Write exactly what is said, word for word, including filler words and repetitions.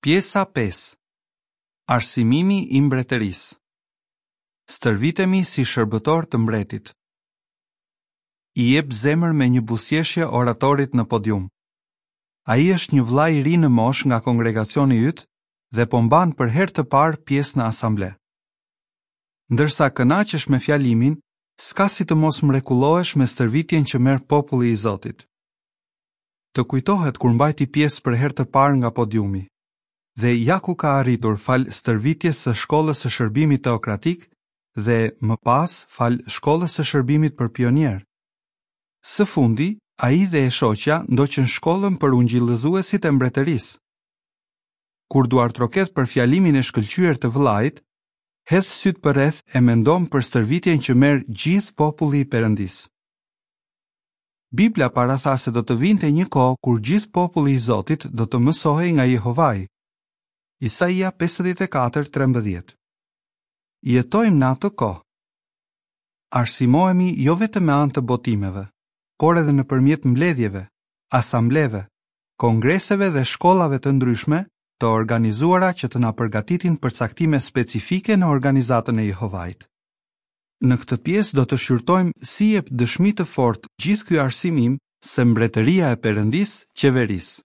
Pjesa pesë. Arsimimi i mbretërisë. Stërvitemi si shërbëtor të mbretit. I jep zemër me një buzëqeshje oratorit në podium. Ai është një vllai i ri në moshë nga kongregacioni yt dhe po mban për herë të parë pjesë në asamble. Ndërsa kënaqesh me fjalimin, s'ka si të mos mrekullohesh me stërvitjen që merr populli i Zotit. Të kujtohet kur mbajti pjesë për herë të parë nga podiumi. Dhe ja ku ka arritur fal stërvitjes së shkollës së shërbimit teokratik dhe më pas fal shkollës së shërbimit për pionier. Së fundi, ai dhe e shoqja ndoqën shkollën për ungjillëzuesit e mbretërisë. Kur duart roket për fjalimin e shkëlqyer të vllait, hedh syt përreth e mendon për stërvitjen që merr gjithë populli i Perëndisë. Bibla paratha se do të vinte një kohë kur gjithë populli i Zotit do të mësohej nga Jehovai. Isaia pesëdhjetë e katër trembëdhjetë. Jetojmë në atë kohë. Arsimohemi jo vetëm me anë të botimeve, por edhe nëpërmjet mbledhjeve, asambleve, kongreseve dhe shkollave të ndryshme të organizuara që të na përgatitin për caktime specifike në organizatën e Jehovait. Në këtë pjesë do të shqyrtojmë si jep dëshmi të fortë gjithë ky arsimim se mbretëria e Perëndisë qeveris.